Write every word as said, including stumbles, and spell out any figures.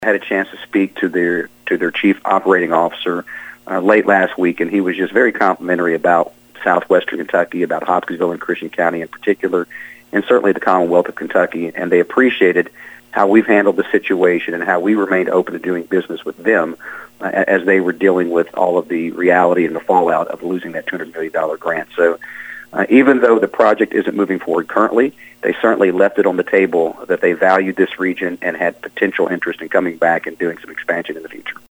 I had a chance to speak to their to their chief operating officer uh, late last week, and he was just very complimentary about southwestern Kentucky, about Hopkinsville and Christian County in particular, and certainly the Commonwealth of Kentucky. And they appreciated how we've handled the situation and how we remained open to doing business with them uh, as they were dealing with all of the reality and the fallout of losing that two hundred million dollars grant. So uh, even though the project isn't moving forward currently, they certainly left it on the table that they valued this region and had potential interest in coming back and doing some expansion in the future.